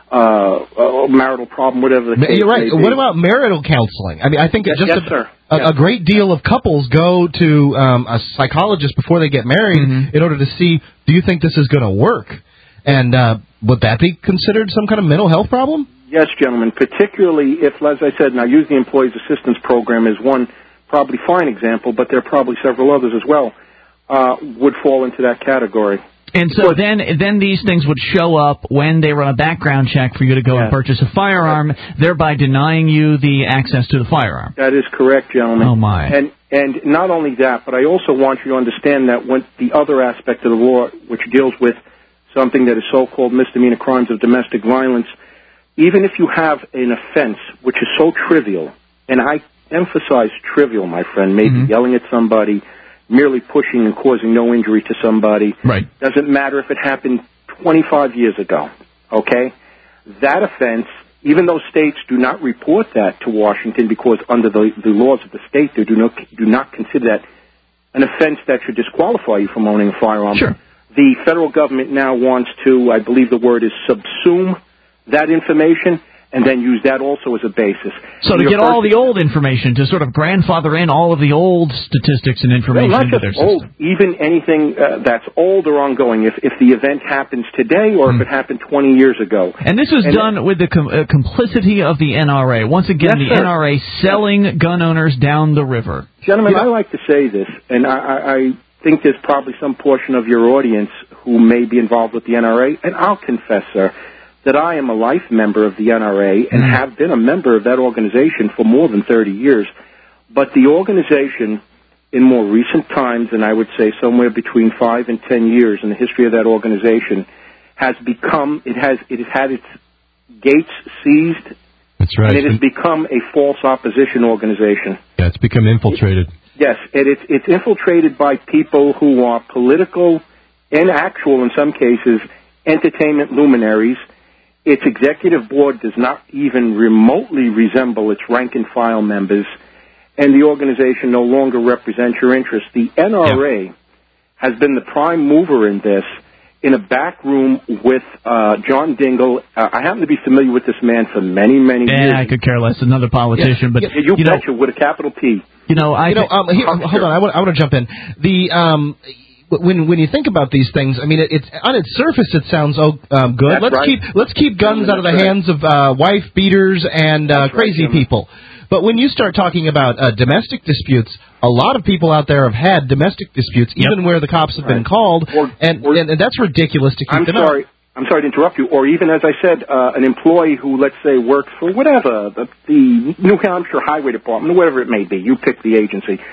V: uh, a marital problem, whatever the case
B: You're right.
V: may be.
B: What about marital counseling? I mean, I think
V: yes,
B: just
V: yes,
B: a,
V: sir.
B: A,
V: yes.
B: a great deal of couples go to um, a psychologist before they get married mm-hmm. in order to see, do you think this is going to work? And uh, would that be considered some kind of mental health problem?
V: Yes, gentlemen, particularly if, as I said, now use the Employees Assistance Program as one probably fine example, but there are probably several others as well, uh, would fall into that category.
A: And so then then these things would show up when they run a background check for you to go
V: yes.
A: and purchase a firearm, thereby denying you the access to the firearm.
V: That is correct, gentlemen.
A: Oh, my.
V: And and not only that, but I also want you to understand that when the other aspect of the law, which deals with something that is so-called misdemeanor crimes of domestic violence, even if you have an offense which is so trivial, and I emphasize trivial, my friend, maybe mm-hmm. yelling at somebody, merely pushing and causing no injury to somebody.
A: Right.
V: Doesn't matter if it happened twenty-five years ago, okay? That offense, even though states do not report that to Washington because under the, the laws of the state they do not, do not consider that an offense that should disqualify you from owning a firearm.
A: Sure.
V: The federal government now wants to, I believe the word is subsume that information, and then use that also as a basis.
A: So to get all the old information, to sort of grandfather in all of the old statistics and information
V: well, not
A: into
V: just
A: their
V: old,
A: system.
V: even anything uh, that's old or ongoing, if, if the event happens today or mm. if it happened twenty years ago.
A: And this was and done it, with the com- uh, complicity of the N R A. Once again,
V: yes,
A: the
V: sir.
A: N R A selling gun owners down the river.
V: Gentlemen,
A: you know,
V: I like to say this, and I, I, I think there's probably some portion of your audience who may be involved with the N R A, and I'll confess, sir, that I am a life member of the N R A and mm. have been a member of that organization for more than thirty years. But the organization, in more recent times, and I would say somewhere between five and ten years in the history of that organization, has become, it has, it has had its gates seized.
M: That's right.
V: And it has become a false opposition organization.
M: Yeah, it's become infiltrated.
V: Yes, and it's, it's infiltrated by people who are political and actual, in some cases, entertainment luminaries. Its executive board does not even remotely resemble its rank-and-file members, and the organization no longer represents your interests. The N R A yeah. has been the prime mover in this, in a back room with uh, John Dingell. Uh, I happen to be familiar with this man for many, many
A: yeah,
V: years.
A: Yeah, I could care less. Another politician,
V: yeah,
A: but
V: yeah, you,
A: you
V: betcha,
A: know,
V: with a capital P.
A: You know, I
B: you know, um, here, hold on. I want, I want to jump in. The um. When when you think about these things, I mean, it, it's on its surface it sounds oh, um, good.
V: That's
B: let's
V: right.
B: keep let's keep guns out of the
V: right.
B: hands of uh, wife beaters and uh, crazy
V: right,
B: people. But when you start talking about uh, domestic disputes, a lot of people out there have had domestic disputes,
A: yep.
B: even where the cops have
V: right.
B: been called,
V: or,
B: and,
V: or,
B: and and that's ridiculous to keep
V: I'm
B: them
V: sorry.
B: out.
V: I'm sorry to interrupt you. Or even, as I said, uh, an employee who, let's say, works for whatever, the, the New Hampshire Highway Department, whatever it may be. You pick the agency.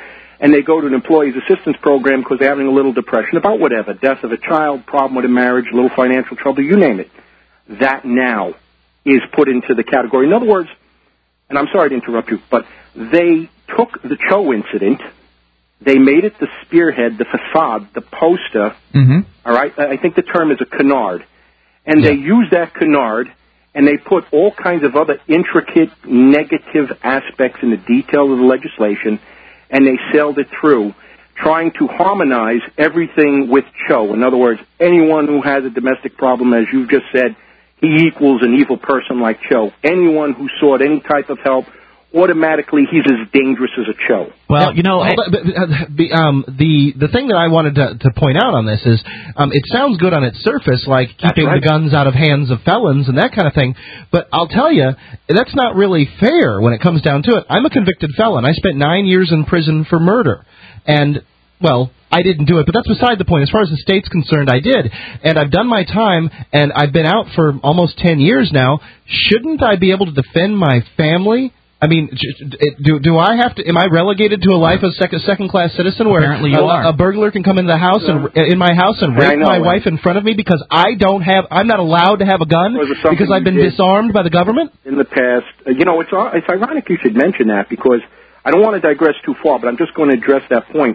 V: and they go to an employee's assistance program because they're having a little depression about whatever, death of a child, problem with a marriage, a little financial trouble, you name it. That now is put into the category. In other words, and I'm sorry to interrupt you, but they took the Cho incident, they made it the spearhead, the facade, the poster,
A: mm-hmm.
V: all right? I think the term is a canard. And yeah. they used that canard, and they put all kinds of other intricate negative aspects in the detail of the legislation, and they sailed it through, trying to harmonize everything with Cho. In other words, anyone who has a domestic problem, as you just said, he equals an evil person like Cho. Anyone who sought any type of help, automatically he's as dangerous as a Cho.
A: Well, you know, I,
B: but, but, uh, um, the the thing that I wanted to, to point out on this is, um, it sounds good on its surface, like keeping right. the guns out of hands of felons and that kind of thing. But I'll tell you, that's not really fair when it comes down to it. I'm a convicted felon. I spent nine years in prison for murder, and well, I didn't do it, but that's beside the point. As far as the state's concerned, I did. And I've done my time, and I've been out for almost ten years now. Shouldn't I be able to defend my family? I mean, do do I have to? Am I relegated to a life as second second class citizen where
A: Apparently you
B: a,
A: are.
B: a burglar can come into the house and in my house and rape
V: know,
B: my
V: right.
B: wife in front of me because I don't have? I'm not allowed to have a gun because I've been disarmed by the government
V: in the past. Uh, you know, it's it's ironic you should mention that because I don't want to digress too far, but I'm just going to address that point.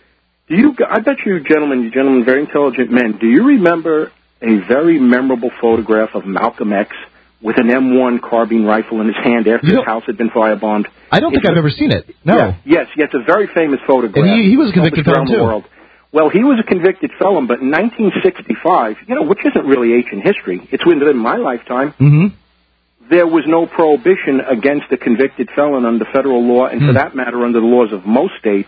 V: Do you? I bet you, gentlemen, you gentlemen, very intelligent men. Do you remember a very memorable photograph of Malcolm X with an M one carbine rifle in his hand after
B: you
V: his house had been firebombed?
B: I don't think
V: it's
B: I've
V: a,
B: ever seen it. No.
V: Yeah, yes, yes, it's a very famous photograph.
B: And he, he was a convicted felon,
V: too.
B: too.
V: World. Well, he was a convicted felon, but in nineteen sixty-five, you know, which isn't really ancient history, it's within my lifetime,
B: mm-hmm.
V: there was no prohibition against a convicted felon under federal law, and mm. for that matter, under the laws of most states,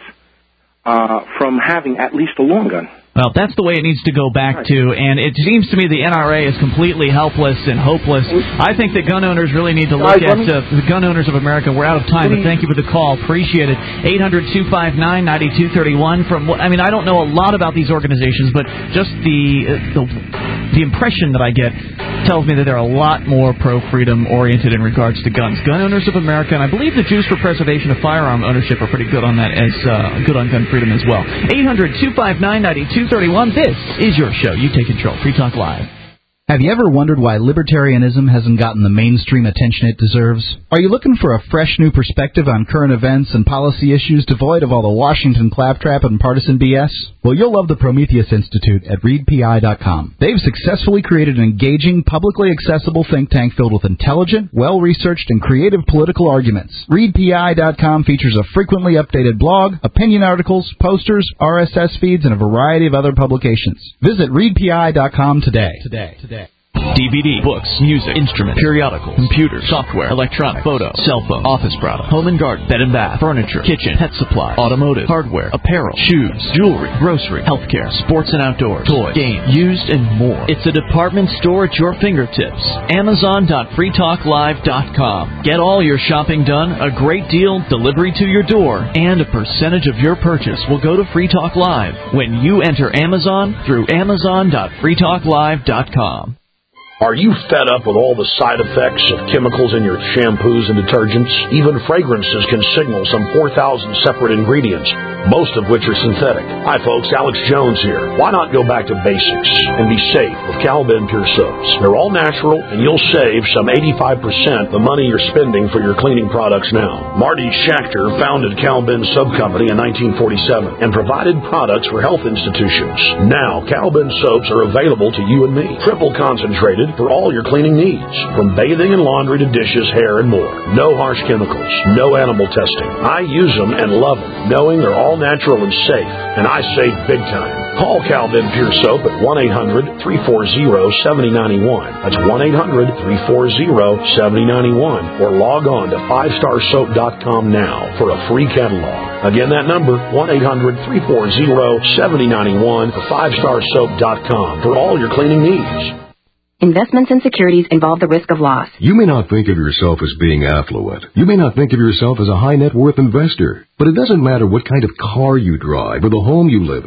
V: uh, from having at least a long gun.
A: Well, that's the way it needs to go back to, and it seems to me the N R A is completely helpless and hopeless. I think that gun owners really need to look at uh, the gun owners of America. We're out of time, but thank you for the call. Appreciate it. eight hundred two five nine nine two three one. From I mean, I don't know a lot about these organizations, but just the uh, the the impression that I get tells me that they're a lot more pro-freedom oriented in regards to guns. Gun owners of America, and I believe the Jews for Preservation of Firearm Ownership are pretty good on that, as uh, good on gun freedom as well. eight hundred two five nine nine two three one. This is your show. You take control. Free Talk Live.
U: Have you ever wondered why libertarianism hasn't gotten the mainstream attention it deserves? Are you looking for a fresh new perspective on current events and policy issues devoid of all the Washington claptrap and partisan B S? Well, you'll love the Prometheus Institute at read P I dot com. They've successfully created an engaging, publicly accessible think tank filled with intelligent, well-researched, and creative political arguments. read P I dot com features a frequently updated blog, opinion articles, posters, R S S feeds, and a variety of other publications. Visit read P I dot com today. Today. Today.
A: D V D, books, music, instruments, periodicals, computers, software, electronic, photo, cell phone, office product, home and garden, bed and bath, furniture, kitchen, pet supply, automotive, hardware, apparel, shoes, jewelry, grocery, healthcare, sports and outdoors, toys, games, used, and more. It's a department store at your fingertips. Amazon dot free talk live dot com. Get all your shopping done, a great deal, delivery to your door, and a percentage of your purchase will go to Free Talk Live when you enter Amazon through Amazon dot free talk live dot com.
C: Are you fed up with all the side effects of chemicals in your shampoos and detergents? Even fragrances can signal some four thousand separate ingredients, most of which are synthetic. Hi folks, Alex Jones here. Why not go back to basics and be safe with Cal-Ben Pure Soaps? They're all natural and you'll save some eighty-five percent the money you're spending for your cleaning products now. Marty Schachter founded Cal-Ben Soap Company in nineteen forty-seven and provided products for health institutions. Now, Cal-Ben soaps are available to you and me. Triple concentrated for all your cleaning needs, from bathing and laundry to dishes, hair, and more. No harsh chemicals, no animal testing. I use them and love them, knowing they're all natural and safe, and I save big time. Call Cal-Ben Pure Soap at one eight hundred three four zero seven zero nine one. That's one eight hundred three four zero seven zero nine one, or log on to five star soap dot com now for a free catalog. Again, that number, one eight hundred three four zero seven zero nine one, or five star soap dot com for all your cleaning needs.
R: Investments and securities involve the risk of loss.
D: You may not think of yourself as being affluent. You may not think of yourself as a high net worth investor. But it doesn't matter what kind of car you drive or the home you live in.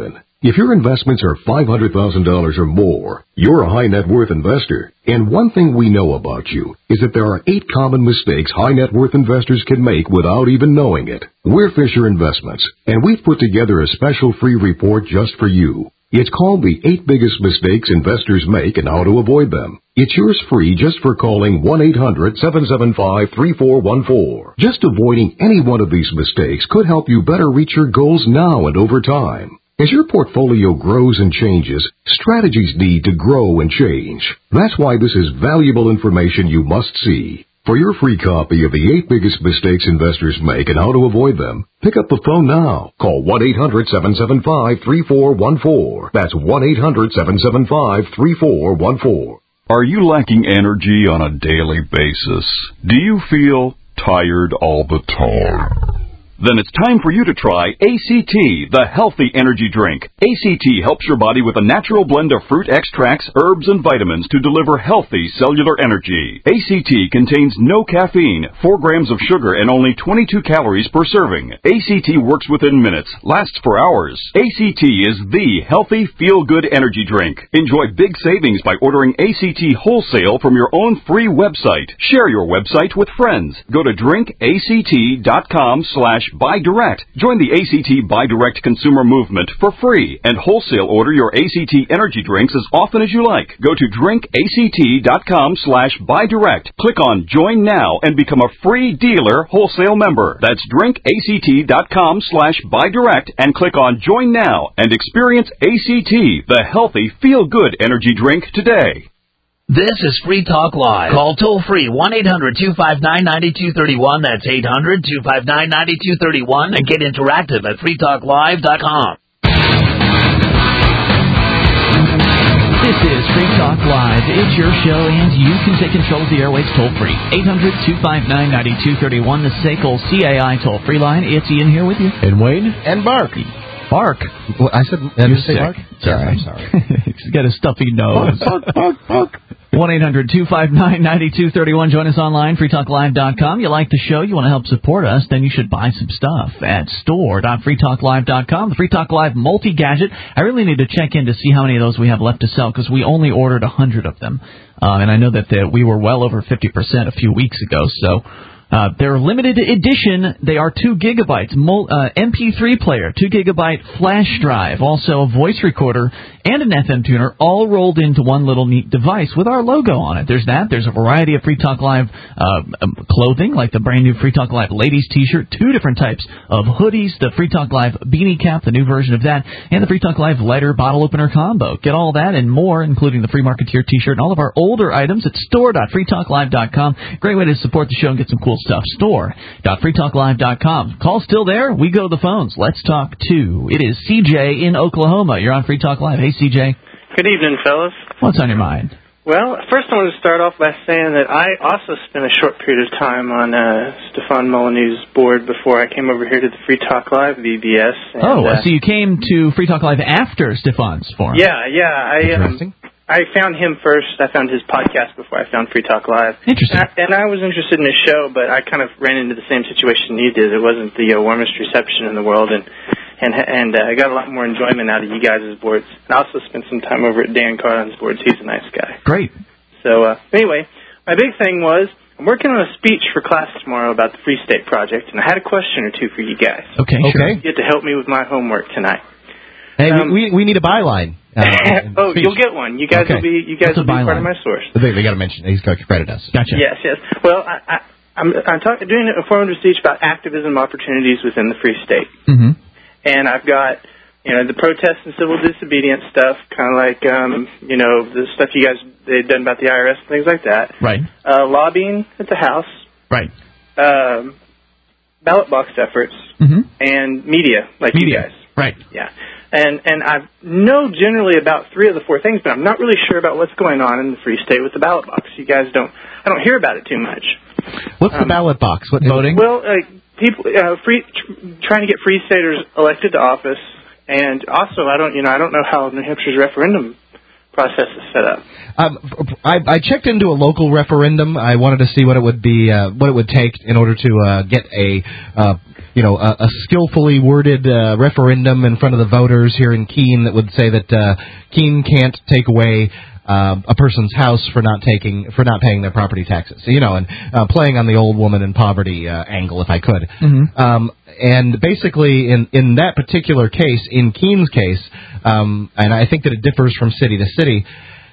D: If your investments are five hundred thousand dollars or more, you're a high net worth investor. And one thing we know about you is that there are eight common mistakes high net worth investors can make without even knowing it. We're Fisher Investments, and we've put together a special free report just for you. It's called The Eight Biggest Mistakes Investors Make and How to Avoid Them. It's yours free just for calling one eight hundred seven seven five three four one four. Just avoiding any one of these mistakes could help you better reach your goals now and over time. As your portfolio grows and changes, strategies need to grow and change. That's why this is valuable information you must see. For your free copy of The Eight Biggest Mistakes Investors Make and How to Avoid Them, pick up the phone now. Call one eight hundred seven seven five three four one four. That's one eight hundred seven seven five three four one four.
F: Are you lacking energy on a daily basis? Do you feel tired all the time? Then it's time for you to try A C T, the healthy energy drink. A C T helps your body with a natural blend of fruit extracts, herbs, and vitamins to deliver healthy cellular energy. A C T contains no caffeine, four grams of sugar, and only twenty-two calories per serving. A C T works within minutes, lasts for hours. A C T is the healthy, feel-good energy drink. Enjoy big savings by ordering A C T wholesale from your own free website. Share your website with friends. Go to drinkact.com slash Buy Direct. Join the A C T Buy Direct consumer movement for free and wholesale order your A C T energy drinks as often as you like. Go to drinkact.com slash Buy Direct. Click on Join Now and become a free dealer wholesale member. That's drinkact.com slash Buy Direct and click on Join Now and experience A C T, the healthy, feel-good energy drink today.
J: This is Free Talk Live. Call toll-free one eight hundred two five nine nine two three one. That's eight hundred two five nine nine two three one. And get interactive at free talk live dot com.
A: This is Free Talk Live. It's your show, and you can take control of the airwaves toll-free. eight hundred two five nine nine two three one, the S A C L C A I toll-free line. It's Ian here with you.
M: And Wayne.
B: And Mark.
A: Bark.
B: Well, I said, did you say Mark?
A: Sorry.
B: I'm sorry.
A: He's got a stuffy nose.
B: Bark, bark, bark.
A: one eight hundred two five nine nine two three one. Join us online, free talk live dot com. You like the show, you want to help support us, then you should buy some stuff at store dot free talk live dot com. The Free Talk Live multi-gadget. I really need to check in to see how many of those we have left to sell, because we only ordered one hundred of them. Uh, and I know that the, we were well over fifty percent a few weeks ago, so... Uh, they're limited edition. They are two gigabytes mul- uh, M P three player, two gigabyte flash drive, also a voice recorder and an F M tuner, all rolled into one little neat device with our logo on it. There's that. There's a variety of Free Talk Live uh, clothing, like the brand new Free Talk Live ladies T-shirt, two different types of hoodies, the Free Talk Live beanie cap, the new version of that, and the Free Talk Live lighter bottle opener combo. Get all that and more, including the Free Marketeer T-shirt and all of our older items at store dot free talk live dot com. Great way to support the show and get some cool stuff. store dot free talk live dot com. Call still there? We go to the phones. Let's talk to. It is C J in Oklahoma. You're on Free Talk Live. Hey, C J.
G: Good evening, fellas.
A: What's on your mind?
G: Well, first I want to start off by saying that I also spent a short period of time on uh, Stefan Molyneux's board before I came over here to the Free Talk Live V B S. And,
A: oh,
G: uh,
A: so you came to Free Talk Live after Stefan's forum.
G: Yeah, yeah. I, um, I found him first. I found his podcast before I found Free Talk Live.
A: Interesting.
G: And I, and I was interested in his show, but I kind of ran into the same situation you did. It wasn't the uh, warmest reception in the world, and and and uh, I got a lot more enjoyment out of you guys' boards. And I also spent some time over at Dan Carlin's boards. He's a nice guy.
A: Great.
G: So uh, anyway, my big thing was I'm working on a speech for class tomorrow about the Free State Project, and I had a question or two for you guys.
A: Okay,
G: sure. You get to help me with my homework tonight.
B: Hey,
G: Um,
B: we we need a byline. Uh,
G: oh,
B: speech.
G: you'll get one. You guys
B: Okay.
G: will be you guys
B: What's a
G: will be part
B: byline?
G: of my source.
B: They, they got to mention. He's got to credit us.
A: Gotcha.
G: Yes, yes. Well, I, I, I'm I'm talking doing an informative speech about activism opportunities within the Free State,
A: Mm-hmm.
G: and I've got you know the protest and civil disobedience stuff, kind of like um, you know the stuff you guys they've done about the I R S and things like that.
A: Right.
G: Uh, lobbying at the House.
A: Right.
G: Um, ballot box efforts
A: Mm-hmm.
G: and media, like you
A: Media.
G: guys.
A: Right.
G: Yeah. And and I know generally about three of the four things, but I'm not really sure about what's going on in the Free State with the ballot box. You guys don't, I don't hear about it too much.
B: What's the
G: Um,
B: ballot box? What
A: voting?
G: Well, uh, people uh, free tr- trying to get Free Staters elected to office, and also I don't, you know, I don't know how New Hampshire's referendum process is set up.
B: Um, I, I checked into a local referendum. I wanted to see what it would be, uh, what it would take in order to uh, get a uh, you know, a, a skillfully worded uh, referendum in front of the voters here in Keene that would say that uh, Keene can't take away Uh, a person's house for not taking for not paying their property taxes, you know, and uh, playing on the old woman in poverty uh, angle, if I could.
A: Mm-hmm.
B: Um, and basically, in in that particular case, in Keene's case, um, and I think that it differs from city to city.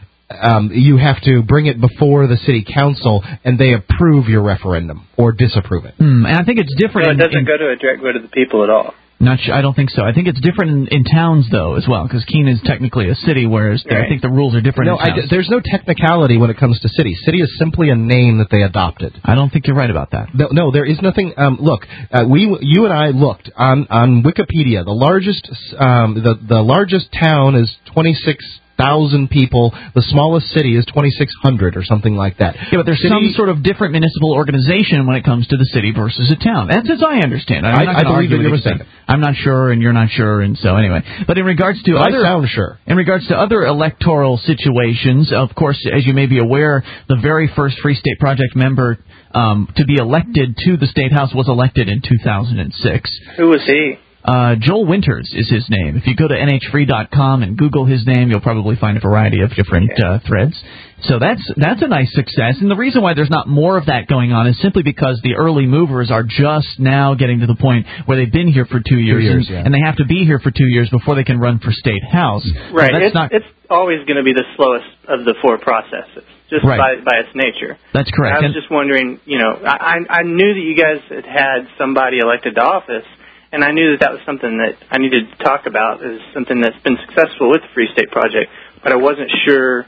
B: Um, you have to bring it before the city council, and they approve your referendum or disapprove it.
A: Mm, and I think it's different.
G: So it
A: in,
G: doesn't
A: in,
G: go to a direct vote of the people at all.
A: Not sure, I don't think so. I think it's different in, in towns, though, as well, because Keene is technically a city, whereas
G: right.
A: I think the rules are different
B: No,
A: in towns.
B: I, there's no technicality when it comes to city. City is simply a name that they adopted.
A: I don't think you're right about that.
B: No, no there is nothing. Um, look, uh, we, you and I looked on, on Wikipedia. The largest, um, the the largest town is twenty-six thousand people. The smallest city is twenty-six hundred or something like that.
A: Yeah, but there's
B: city,
A: some sort of different municipal organization when it comes to the city versus a town. That's as I understand. I'm
B: I,
A: not
B: I believe
A: argue
B: that you're
A: with you.
B: mistaken.
A: I'm not sure, and you're not sure, and so anyway. But in regards to
B: But
A: other,
B: I sound sure.
A: In regards to other electoral situations, of course, as you may be aware, the very first Free State Project member um, to be elected to the State House was elected in two thousand six.
G: Who was he?
A: Uh, Joel Winters is his name. If you go to N H free dot com and Google his name, you'll probably find a variety of different uh, threads. So that's that's a nice success. And the reason why there's not more of that going on is simply because the early movers are just now getting to the point where they've been here for two years,
B: two years
A: and,
B: yeah.
A: and they have to be here for two years before they can run for State House.
G: Right.
A: So that's
G: it's,
A: not,
G: it's always going to be the slowest of the four processes, just
A: Right.
G: by by its nature.
A: That's correct.
G: I was
A: And-
G: just wondering, you know, I I I knew that you guys had had somebody elected to office. And I knew that that was something that I needed to talk about as something that's been successful with the Free State Project, but I wasn't sure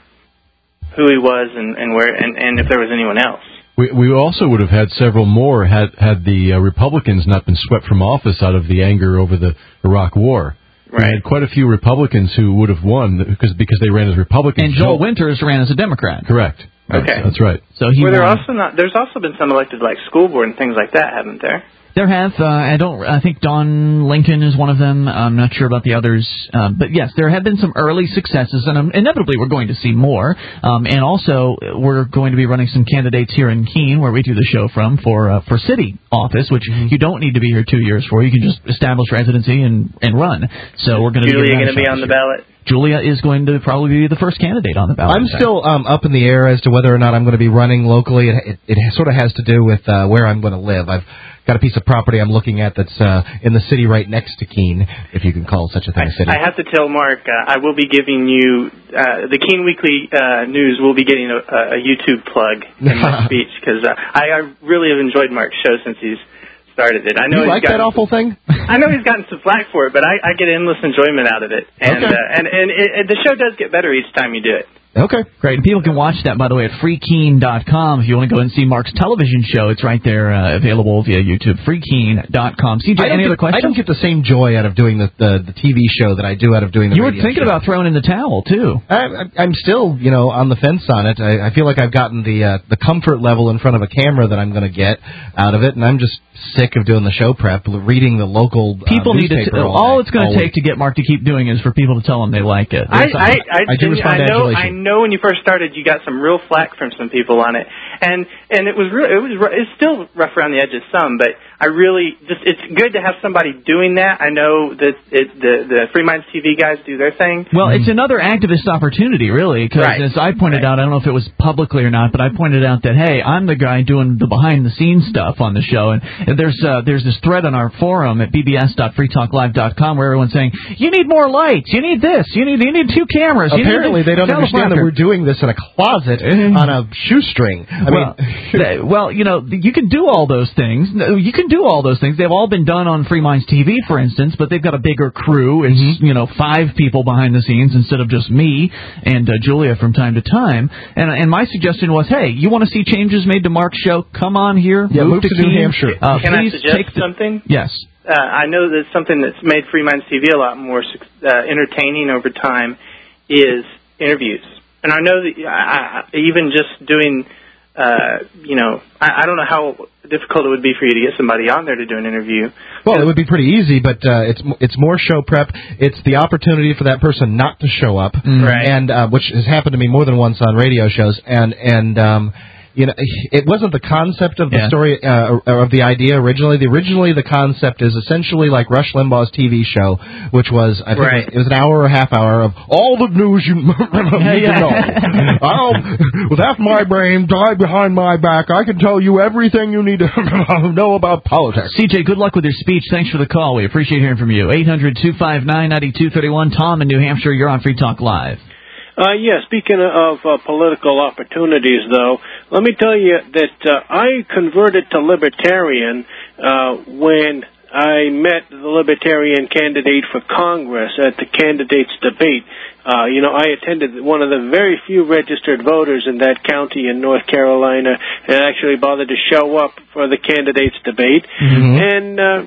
G: who he was and, and where and, and if there was anyone else.
M: We we also would have had several more had had the uh, Republicans not been swept from office out of the anger over the Iraq War.
G: Right.
M: We had quite a few Republicans who would have won because because they ran as Republicans.
A: and Joel Winters ran as a Democrat.
M: Correct.
G: Okay.
M: That's, that's right.
A: So he
G: Were there
A: won.
G: also not? There's also been some elected like school board and things like that, haven't there?
A: There have. Uh, I don't. I think Don Lincoln is one of them. I'm not sure about the others, uh, but yes, there have been some early successes, and um, inevitably we're going to see more. Um, and also, we're going to be running some candidates here in Keene, where we do the show from, for uh, for city office, which mm-hmm. you don't need to be here two years for. You can just establish residency and and run. So we're going to.
G: Julia going to be on the ballot.
A: Julia is going to probably be the first candidate on the ballot.
B: I'm still um, up in the air as to whether or not I'm going to be running locally. It, it, it sort of has to do with uh, where I'm going to live. I've got a piece of property I'm looking at that's uh, in the city right next to Keene, if you can call such a thing a city.
G: I have to tell Mark, uh, I will be giving you, uh, the Keene Weekly uh, News will be getting a, a YouTube plug in my speech, because uh, I, I really have enjoyed Mark's show since he's started it. I know
B: you
G: he's
B: like that
G: gotten,
B: awful thing?
G: I know he's gotten some flack for it, but I, I get endless enjoyment out of it. And,
B: Okay.
G: uh, and, and it, it, the show does get better each time you do it.
B: Okay.
A: Great. And people can watch that, by the way, at free keene dot com. If you want to go and see Mark's television show, it's right there uh, available via YouTube, free keene dot com. C J,
B: I don't
A: any
B: get,
A: other questions?
B: I don't get the same joy out of doing the, the, the T V show that I do out of doing the
A: You were
B: radio
A: thinking
B: show.
A: about throwing in the towel, too.
B: I, I'm still, you know, on the fence on it. I, I feel like I've gotten the uh, the comfort level in front of a camera that I'm going to get out of it, and I'm just sick of doing the show prep, reading the local uh,
A: People need to.
B: newspaper
A: T-
B: all,
A: all
B: day,
A: it's going
B: all
A: to take
B: week.
A: to get Mark to keep doing is for people to tell him they like it.
G: I,
A: That's-
G: I, I,
B: I do respond
G: I
B: to
G: know.
B: adulation.
G: I know when you first started, you got some real flack from some people on it, and and it was real. It was ru- it's still rough around the edges some, but I really just it's good to have somebody doing that. I know that it, the the Free Minds T V guys do their thing.
A: Well, it's another activist opportunity, really, because
G: Right.
A: as I pointed out, I don't know if it was publicly or not, but I pointed out that, hey, I'm the guy doing the behind-the-scenes stuff on the show, and there's uh, there's this thread on our forum at b b s dot free talk live dot com where everyone's saying, you need more lights, you need this, you need you need two cameras. you
B: Apparently,
A: need
B: they don't understand that we're doing this in a closet on a shoestring. I
A: well,
B: mean,
A: th- well, you know, you can do all those things. No, You can do all those things. They've all been done on Free Minds T V, for instance, but they've got a bigger crew. It's,
B: Mm-hmm.
A: you know, five people behind the scenes instead of just me and uh, Julia from time to time. And and my suggestion was, hey, you want to see changes made to Mark's show? Come on here.
B: Yeah, move
A: to,
B: to New
A: Keene.
B: Hampshire.
A: Uh,
G: Can I
A: please
G: suggest
A: take the,
G: something?
A: Yes.
G: Uh, I know that something that's made Free Minds T V a lot more uh, entertaining over time is interviews. And I know that I, I, even just doing, uh, you know, I, I don't know how difficult it would be for you to get somebody on there to do an interview.
B: well, it would be pretty easy, but uh, it's it's more show prep. It's the opportunity for that person not to show up,
G: Right.
B: and uh, which has happened to me more than once on radio shows, and and um, you know, it wasn't the concept of the
A: Yeah.
B: story uh, or of the idea originally. The, originally, the concept is essentially like Rush Limbaugh's T V show, which was I think
H: Right.
B: it was an hour or a half hour of all the news you need to know. I'll, with half my brain tied behind my back, I can tell you everything you need to know about politics.
A: C J, good luck with your speech. Thanks for the call. We appreciate hearing from you. eight hundred two five nine nine two three one. Tom in New Hampshire, you're on Free Talk Live.
H: Uh, yeah, speaking of uh, political opportunities, though, let me tell you that uh, I converted to Libertarian uh, when I met the Libertarian candidate for Congress at the candidates debate. Uh, you know, I attended one of the very few registered voters in that county in North Carolina and actually bothered to show up for the candidates debate.
A: Mm-hmm.
H: And... Uh,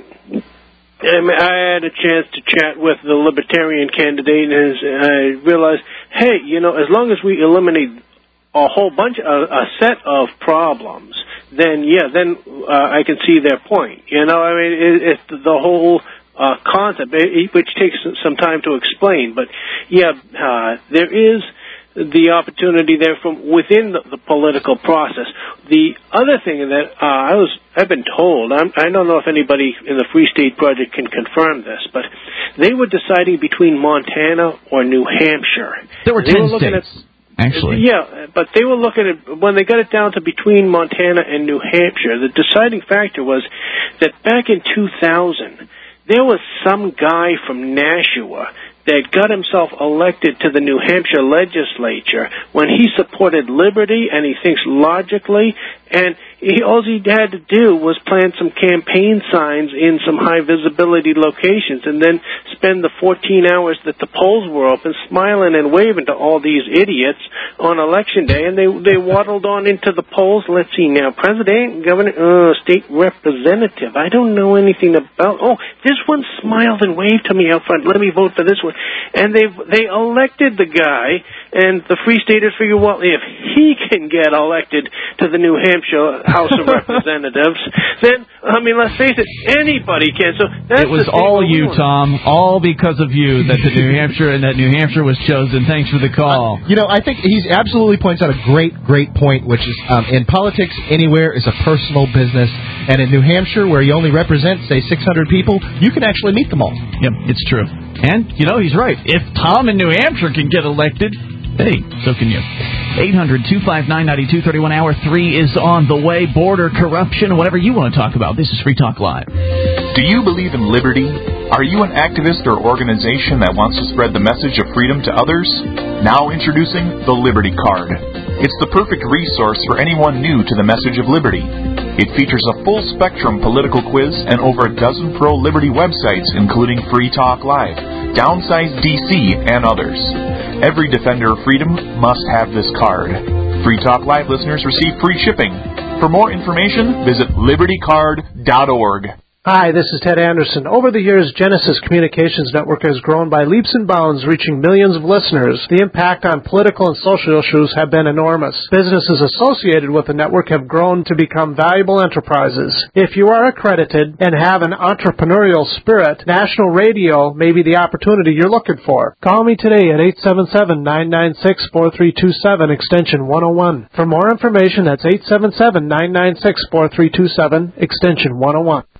H: Um, I had a chance to chat with the Libertarian candidate, and I realized, hey, you know, as long as we eliminate a whole bunch, a, a set of problems, then, yeah, then uh, I can see their point. You know, I mean, it, it's the whole uh, concept, it, which takes some time to explain. But, yeah, uh, there is the opportunity there from within the, the political process. The other thing that uh, I was, I've been told, I'm, I don't know if anybody in the Free State Project can confirm this, but they were deciding between Montana or New Hampshire.
A: There were
H: They
A: ten
H: looking
A: states,
H: at,
A: actually.
H: Yeah, but they were looking at, when they got it down to between Montana and New Hampshire, the deciding factor was that back in two thousand, there was some guy from Nashua that got himself elected to the New Hampshire legislature when he supported liberty and he thinks logically, and he, all he had to do was plant some campaign signs in some high visibility locations and then spend the fourteen hours that the polls were open smiling and waving to all these idiots on election day, and they they waddled on into the polls. Let's see now, president, governor, uh, state representative. I don't know anything about. Oh, this one smiled and waved to me out front. Let me vote for this one. And they they elected the guy, and the Free Staters figure, well, if he can get elected to the New Hampshire House of Representatives, then, I mean, let's face it, anybody can. So that's
A: It was
H: the thing
A: all
H: we're
A: you,
H: doing.
A: Tom. All because of you that the New Hampshire and that New Hampshire was chosen. Thanks for the call.
B: You know, I think he's absolutely points out a great, great point, which is um, in politics, anywhere is a personal business. And in New Hampshire, where you only represent, say, six hundred people, you can actually meet them all.
A: Yep, it's true. And, you know, he's right. If Tom in New Hampshire can get elected, hey, so can you. eight hundred two five nine nine two three one. Hour three is on the way. Border corruption, whatever you want to talk about. This is Free Talk Live.
I: Do you believe in liberty? Are you an activist or organization that wants to spread the message of freedom to others? Now introducing the Liberty Card. It's the perfect resource for anyone new to the message of liberty. It features a full-spectrum political quiz and over a dozen pro-liberty websites, including Free Talk Live, Downsize D C, and others. Every defender of freedom must have this card. Free Talk Live listeners receive free shipping. For more information, visit liberty card dot org.
W: Hi, this is Ted Anderson. Over the years, Genesis Communications Network has grown by leaps and bounds, reaching millions of listeners. The impact on political and social issues have been enormous. Businesses associated with the network have grown to become valuable enterprises. If you are accredited and have an entrepreneurial spirit, national radio may be the opportunity you're looking for. Call me today at eight seven seven, nine nine six, four three two seven, extension one oh one. For more information, that's eight seven seven, nine nine six, four three two seven, extension one oh one.